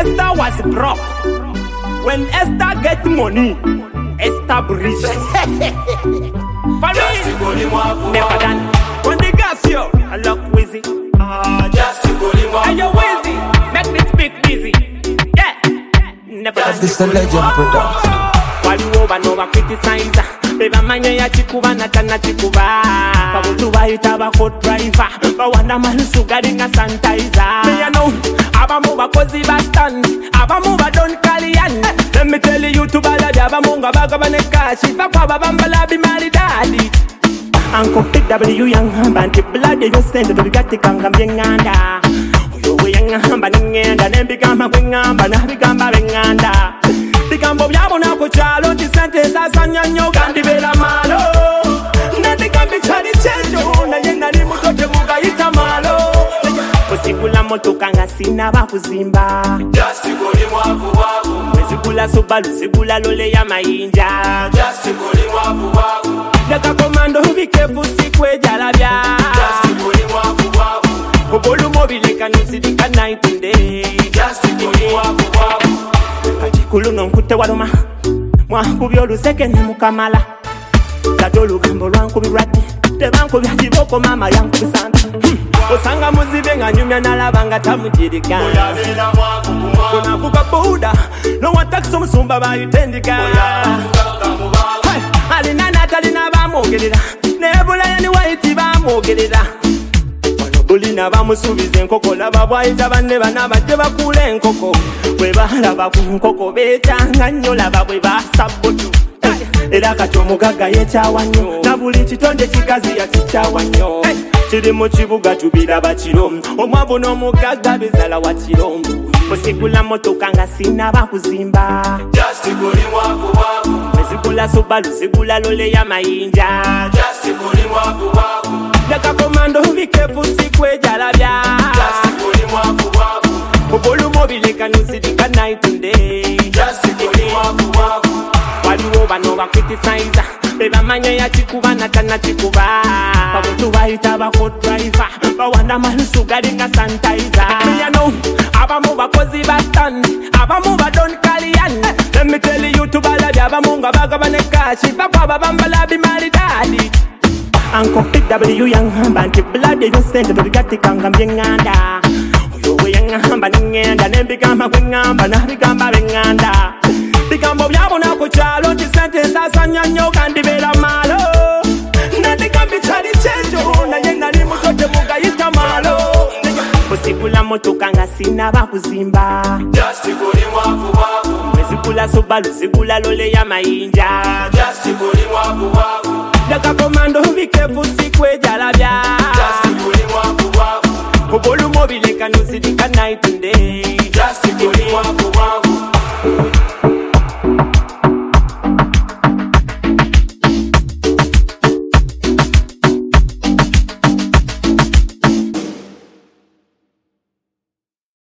Esther was broke. When Esther get money, Esther rich. For me, never done. When the gas yo, I look Wizzy. Are you Wizzy? Make this big busy. Yeah, never done. This a legend production. While you over no criticize. Beba manye ya chikuba na chana chikuba. Kabutu ba itaba hot driver. Ba wana malusu gari nga sanitizer. Me ya know, abamu ba kozi ba stand. Abamu ba don kalian. Let me tell you to bala ya abamu nga baga ba nekashi. Papa ba bambala bi mali daddy. Uncle PW yang hamba ntibla de yo send to bigati kanga mbenganda. Uyo we yang hamba ngenda nembigamba kwengamba na bigamba benganda. Bigambo byabo nako chalo tisente sasa nyanyo kandi bela malo. Nandi kambi chali chenjo na yena ni mutote mugayita malo. Kusikula moto kanga sina bakuzimba. Just kuli mwavu wavu. Kusikula Subaru sikula lole ya mayinja. Just kuli mwavu wavu. Daka komando bikefu sikwe jalabya. Just kuli mwavu wavu. Kubolu mobile kanusidika night and day. Just kuli mwavu wavu. Kuluno nkute waloma mwakubi oluseke ne mukamala tato lugambo lwankubi lwadde tebankubi kiboko mama yankubisanta osanga muzibe nga nyumya nalaba nga tamujirika onakuka buda nowatakisa omusumba bayitendika alina natalina bamwogerera nebulaya ni waiti bamwogerera Bulina bamusubiza enkoko laba bwayita banne bana bajje bakula enkoko bwe balaba ku nkoko beetanga nnyo laba bwe basabutu era kati omugagga yekyawa nnyo na buli kitonde kikazi yakikyawa nnyo kiri mu kibuga tubiraba kiro omwavu n'omugagga bizala wa kirombo osigula motoka nga sinaba kuzimba kuli mwavu wavu. ezigula Subaru sigula lole ya mayinja Kuli mwavu wavu. Daka komando bikefu sikwe jalabya. Kuli mwavu wavu. Kubolu mobile kanusidika night and day. Kuli mwavu wavu. Waliwo bano ba criticize. Beba manye ya chikuba na chana chikuba. Kabutu ba itaba hot driver. Ba wana malusu gari nga sanitizer. Me ya know, abamu ba kozi ba stand. Abamu ba don kalian. Let me tell you to bala ya abamu nga baga ba nekashi. Papa ba bambala bi mali daddy. Uncle PW yang hamba ntibla de yo send to bigati kanga mbenganda. Uyo we yang hamba ngenda nembigamba kwengamba na bigamba benganda. Bigambo byabo nako chalo tisente sasa nyanyo kandi bela malo. Nandi kambi chali chenjo na yena ni mutote mugayita malo. Kusikula moto kanga sina bakuzimba. Kuli mwavu wavu. Ezigula Subaru sigula lole ya mayinja. Kuli mwavu wavu. Daka komando bikefu sikwe jalabya. Kuli mwavu wavu. Kubolu mobile kanusidika night and day. Kuli mwavu wavu.